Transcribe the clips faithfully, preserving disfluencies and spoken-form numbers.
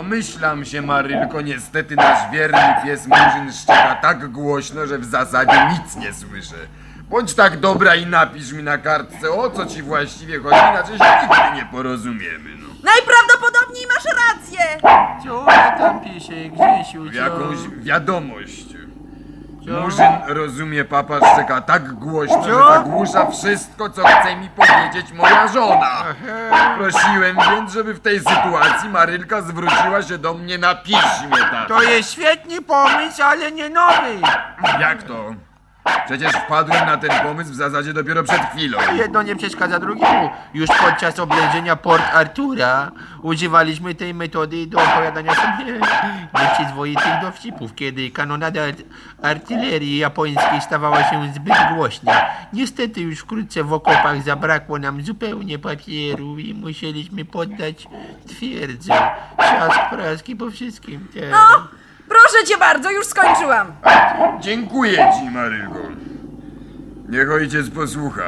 Domyślam się, Marylko, niestety nasz wierny pies Murzyn szczeka tak głośno, że w zasadzie nic nie słyszę. Bądź tak dobra i napisz mi na kartce, o co ci właściwie chodzi, inaczej się nigdy nie porozumiemy, no. Najprawdopodobniej masz rację! Co ja tam pisze, Grzesiu, co? Jakąś wiadomość. Co? Murzyn, rozumie, papa szczeka tak głośno, że zagłusza wszystko, co chce mi powiedzieć moja żona. Prosiłem więc, żeby w tej sytuacji Marylka zwróciła się do mnie na piśmie, tak. To jest świetny pomysł, ale nie nowy. Jak to? Przecież wpadłem na ten pomysł w zasadzie dopiero przed chwilą. Jedno nie przeszkadza drugiemu. Już podczas oblężenia Port Artura używaliśmy tej metody do opowiadania sobie nieprzyzwoitych dowcipów, kiedy kanonada art artylerii japońskiej stawała się zbyt głośna. Niestety już wkrótce w okopach zabrakło nam zupełnie papieru i musieliśmy poddać twierdzę. Trzask praski po wszystkim. Tak. No, proszę cię bardzo, już skończyłam. Dziękuję ci, Marylko. Niech ojciec posłucha.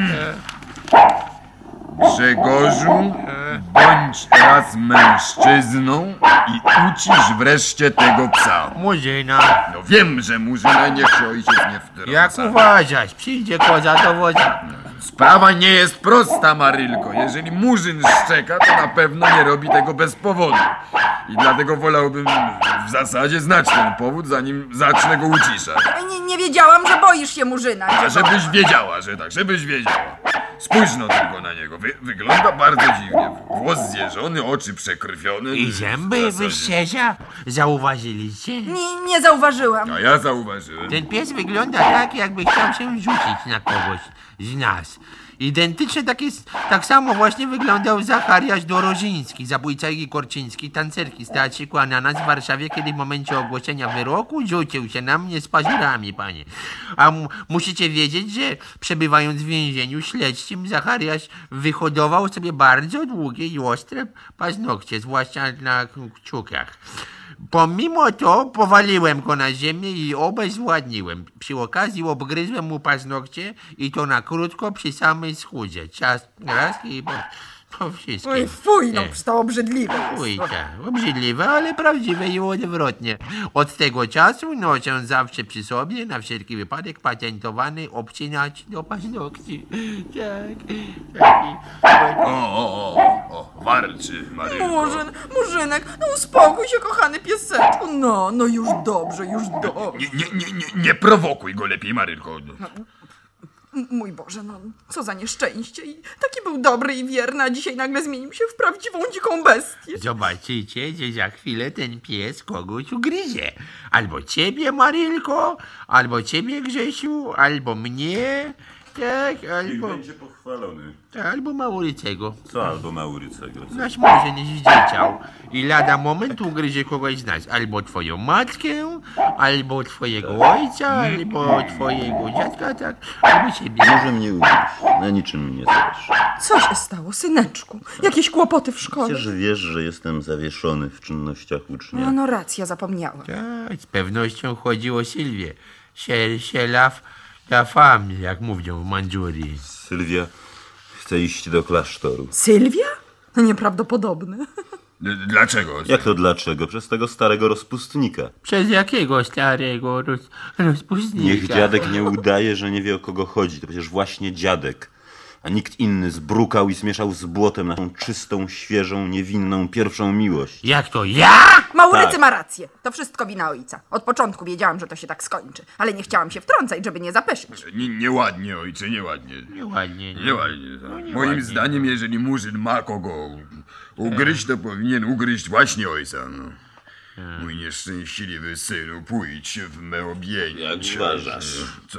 Grzegorzu, bądź raz mężczyzną i ucisz wreszcie tego psa. Murzyna. No wiem, że Murzyna niech się ojciec nie wtrąca. Jak uważasz? Przyjdzie koza do woza. Sprawa nie jest prosta, Marylko. Jeżeli Murzyn szczeka, to na pewno nie robi tego bez powodu. I dlatego wolałbym w zasadzie znać ten powód, zanim zacznę go uciszać. Nie, nie wiedziałam, że boisz się Murzyna. A żebyś wiedziała, że tak, żebyś wiedziała. Spójrz no tylko na niego. Wy, wygląda bardzo dziwnie. Włos zjeżony, oczy przekrwione. I zęby W zasadzie- wyścieża? Zauważyliście? Nie, nie zauważyłam. A ja zauważyłem. Ten pies wygląda tak, jakby chciał się rzucić na kogoś z nas. Identycznie tak, jest, tak samo właśnie wyglądał Zachariasz Dorożyński, zabójca Igi Korczyński, tancerki z Teatrzyku Ananas w Warszawie, kiedy w momencie ogłoszenia wyroku rzucił się na mnie z pazurami, panie. A mu, musicie wiedzieć, że przebywając w więzieniu śledczym, Zachariasz wyhodował sobie bardzo długie i ostre paznokcie, zwłaszcza na kciukach. Pomimo to powaliłem go na ziemię i obezwładniłem. Przy okazji obgryzłem mu paznokcie i to na krótko przy samej schudze. Czas raz i po, po wszystkim. Oj, fuj, no E. przecież to obrzydliwe. Uj, tak, obrzydliwe, ale prawdziwe i odwrotnie. Od tego czasu noszę zawsze przy sobie, na wszelki wypadek, patentowany obcinacz do paznokci. Tak, taki... O, o, o, o, warczy, Marylko. Murzyn, Murzynek, no uspokój się, kochany pieseczku. No, no już dobrze, już dobrze. Nie, nie, nie, nie, nie prowokuj go lepiej, Marylko. M- Mój Boże, no co za nieszczęście. I taki był dobry i wierny, a dzisiaj nagle zmienił się w prawdziwą dziką bestię. Zobaczycie, że za chwilę ten pies kogoś ugryzie. Albo ciebie, Marylko, albo ciebie, Grzesiu, albo mnie, tak, Niech albo, będzie pochwalony. tak, albo Maurycego. Co albo Maurycego? Nasz Murzyn zdzieciał i lada moment ugryzie kogoś z nas. Albo twoją matkę, albo twojego ojca, albo twojego dziadka, tak, albo ciebie. Może mnie ugryźć. Na niczym mi nie zależy. Co się stało, syneczku? Jakieś kłopoty w szkole? Przecież wiesz, że jestem zawieszony w czynnościach ucznia. No, no racja, zapomniałam. Tak, z pewnością chodzi o Sylwię. Sie, sie la, la femme, jak mówią w Mandżurii. Sylwia chce iść do klasztoru. Sylwia? No nieprawdopodobne. D- Dlaczego? Jak to dlaczego? Przez tego starego rozpustnika. Przez jakiego starego roz, rozpustnika? Niech dziadek nie udaje, że nie wie, o kogo chodzi. To przecież właśnie dziadek. A nikt inny zbrukał i zmieszał z błotem naszą czystą, świeżą, niewinną pierwszą miłość. Jak to ja? Maurycy Tak. ma rację. To wszystko wina ojca. Od początku wiedziałam, że to się tak skończy. Ale nie chciałam się wtrącać, żeby nie zapeszyć. Nie, nieładnie, ojcze, nieładnie. Nieładnie. Nieładnie. tak. nieładnie, Moim no. zdaniem, jeżeli Murzyn ma kogo ugryźć, to powinien ugryźć właśnie ojca. No. Mój nieszczęśliwy synu, pójdź się w me objęcia. Jak uważasz? Co,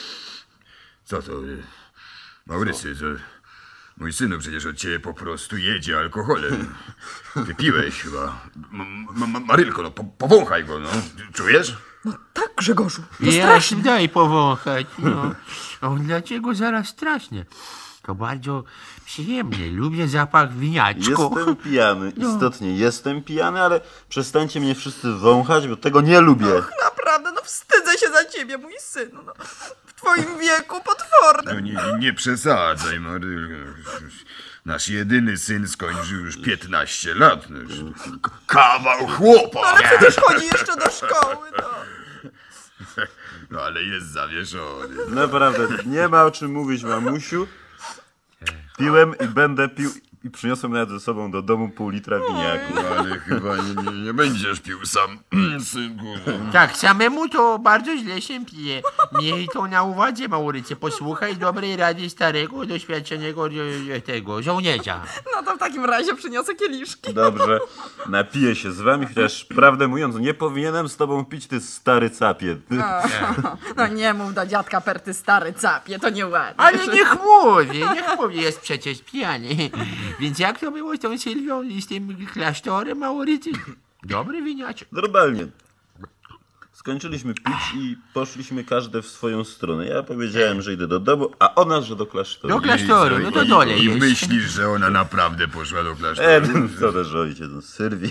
co to? Maurycy, to... Mój synu przecież od ciebie po prostu jedzie alkoholem. Wypiłeś chyba. M- m- Marylko, no po- powąchaj go, no. Czujesz? No tak, Grzegorzu. To Jaś, straszne. daj powąchać, no. O, dlaczego zaraz strasznie? To bardzo przyjemnie. Lubię zapach winiaczku. Jestem pijany. Istotnie jestem pijany, ale przestańcie mnie wszyscy wąchać, bo tego nie lubię. Naprawdę, no wstydzę się za ciebie, mój synu. No. W twoim wieku, po twoim potworne. No nie, nie przesadzaj, Marylko. Nasz jedyny syn skończył już piętnaście lat. No już k- kawał chłopa. Ale przecież chodzi jeszcze do szkoły, no. No ale jest zawieszony. Naprawdę, nie ma o czym mówić, mamusiu. Piłem i będę pił i przyniosłem nawet ze sobą do domu pół litra winiaku. No, ale chyba nie, nie, nie będziesz pił sam, synku. No. Tak, samemu to bardzo źle się pije. Miej to na uwadze, Maurycy. Posłuchaj dobrej rady starego, doświadczonego e, tego żołnierza. No to w takim razie przyniosę kieliszki. Dobrze, napiję się z wami, chociaż prawdę mówiąc, nie powinienem z tobą pić, ty stary capie. No nie mów do dziadka Perty stary capie, to nieładnie. Ale niech mówi, niech mówi, jest przecież pijany. Więc jak to było z tą Sylwią i z tym klasztorem, Maurycy? Dobry winiaczek. Normalnie. Skończyliśmy pić i poszliśmy każde w swoją stronę. Ja powiedziałem, że idę do domu, a ona, że do klasztoru. Do klasztoru, no to I- dole I jest. myślisz, że ona naprawdę poszła do klasztoru? E, no, co też ojciec, no Sylwia.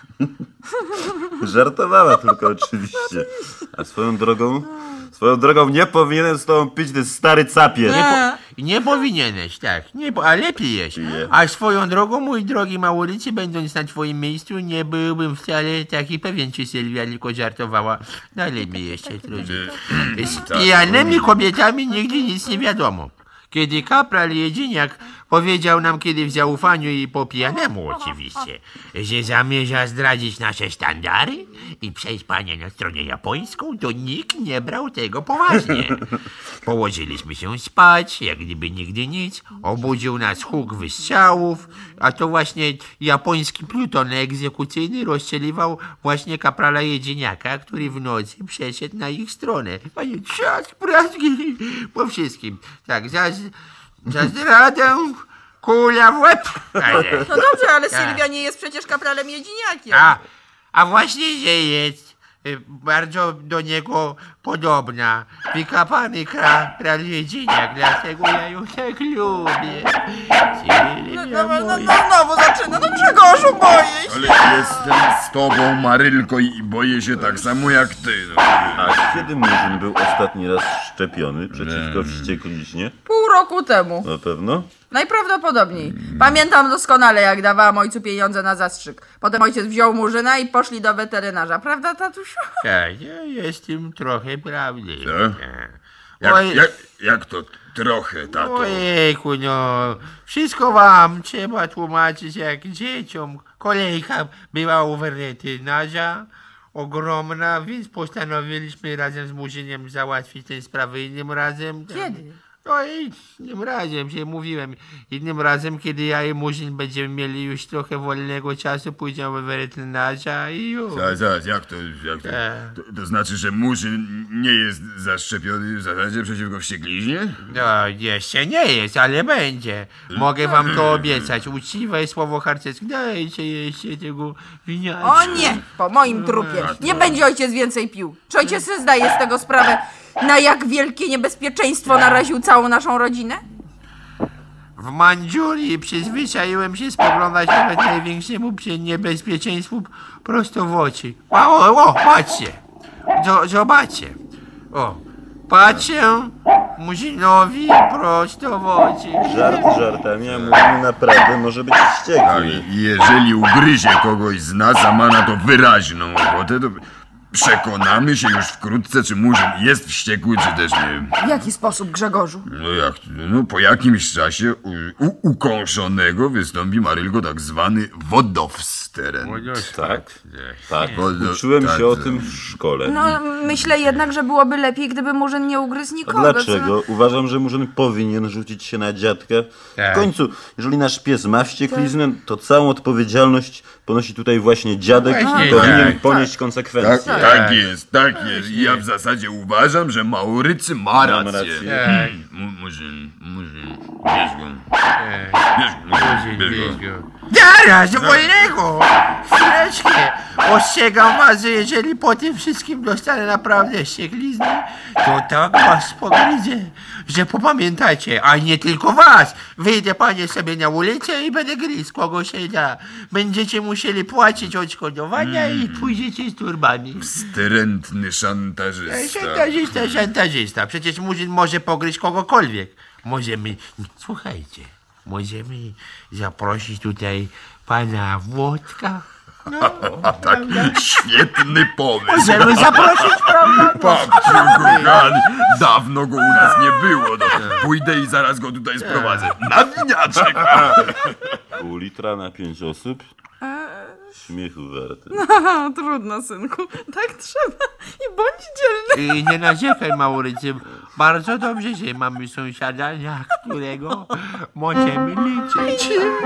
Żartowała tylko oczywiście. A swoją drogą, swoją drogą nie powinienem z tobą pić, ty stary capie. Nie, po, nie powinieneś, tak, nie, po, ale pijesz. A swoją drogą, mój drogi Maurycy, będąc na twoim miejscu, nie byłbym wcale taki pewien, czy Sylwia tylko żartowała. Dalej mi jeszcze trudniej. Z pijanymi kobietami nigdy nic nie wiadomo. Kiedy kapral Jedziniak powiedział nam kiedy w zaufaniu i po pijanemu oczywiście, że zamierza zdradzić nasze sztandary i przejść panie na stronę japońską, to nikt nie brał tego poważnie. Położyliśmy się spać, jak gdyby nigdy nic. Obudził nas huk wystrzałów, a to właśnie japoński pluton egzekucyjny rozstrzeliwał właśnie kaprala Jedziniaka, który w nocy przeszedł na ich stronę. Panie, trzask, praski, po wszystkim. Tak, za, za zdradę kula w łeb. Ale, No dobrze, ale Tak. Sylwia nie jest przecież kapralem Jedziniakiem. a, a właśnie, że jest y, bardzo do niego podobna. Wykapany kral Jedziniak, dlatego ja ją tak lubię. No, Sylwia no, no, moja. no znowu zaczyna, no Grzegorzu, boję się. Ale jestem z tobą, Marylko, i boję się tak samo jak ty. No. A kiedy Murzyn był ostatni raz szczepiony przeciwko wściekliźnie? Pół roku temu. Na pewno? Najprawdopodobniej. Pamiętam doskonale, jak dawałam ojcu pieniądze na zastrzyk. Potem ojciec wziął murzyna i poszli do weterynarza. Prawda, tatusiu? Tak, ja jest w tym trochę prawdy. Co? Tak. Jak, Oj, jak, jak to trochę, tato? Ojejku, no, wszystko wam trzeba tłumaczyć jak dzieciom. Kolejka była u weterynarza, ogromna, więc postanowiliśmy razem z Murzynem załatwić tę sprawę innym razem. Kiedy? No i innym razem, się mówiłem, innym razem, kiedy ja i Murzyn będziemy mieli już trochę wolnego czasu, pójdziemy do weterynarza i już. Zaraz, zaraz, jak to, jak to, Tak. to? To znaczy, że Murzyn nie jest zaszczepiony w zasadzie przeciwko wściekliźnie? No, jeszcze nie jest, ale będzie. Mogę wam to obiecać. Uczciwe słowo harcerskie. Dajcie jeszcze tego winiaczka. O nie, po moim trupie. Nie będzie ojciec więcej pił. Czy ojciec sobie zdaje z tego sprawę, na jak wielkie niebezpieczeństwo naraził całą naszą rodzinę? W Mandżurii przyzwyczaiłem się spoglądać nawet największemu przy niebezpieczeństwu prosto w oczy. O, o, o patrzcie. Z- zobaczcie. O, patrzę Murzynowi prosto w oczy. Żart żartami, a Murzyn naprawdę może być A wściekły. i- jeżeli ugryzie kogoś z nas, a ma na to wyraźną ochotę, to przekonamy się już wkrótce, czy Murzyn jest wściekły, czy też nie. W jaki sposób, Grzegorzu? No jak, no po jakimś czasie u, u ukąszonego wystąpi, Marylko, tak zwany wodowsteren. Tak? Tak, Wodo- uczyłem tak, się o tak. tym w szkole. No, myślę jednak, że byłoby lepiej, gdyby Murzyn nie ugryzł A nikogo. dlaczego? Uważam, że Murzyn powinien rzucić się na dziadka. Tak. W końcu, jeżeli nasz pies ma wściekliznę, to całą odpowiedzialność ponosi tutaj właśnie dziadek Właśnie i powinien tak. ponieść konsekwencje. Tak, tak jest, tak jest. I ja w zasadzie uważam, że Maurycy ma Mam rację. rację. Tak. Mu- Murzyn, Murzyn. Bierz go. Ej, Bierz go. No, Boże, bierz weź go. go. Zaraz, do wolnego! Chwileczkę. Ostrzegam was, że jeżeli po tym wszystkim dostanę naprawdę ścieklizny, to tak was pogryzę, że popamiętacie, a nie tylko was. Wyjdę, panie, sobie na ulicę i będę gryzł kogo się da. Będziecie musieli płacić odszkodowania i pójdziecie z turbami. Wstrętny Ej, szantażysta. Szantażysta, szantażysta. Przecież murzyn może pogryźć kogokolwiek. Możemy, słuchajcie, możemy zaprosić tutaj pana Włodka. A tak, świetny pomysł. Możemy zaprosić, prawda? Babciu kochany, dawno go u nas nie było. No. Pójdę i zaraz go tutaj sprowadzę. Na winiaczek. Pół litra na pięć osób? Śmiechu warte. No, trudno, synku. Tak trzeba. I bądź dzielny. I nie narzekaj, Maurycy. Bardzo dobrze, że mamy sąsiada, na którego możemy liczyć.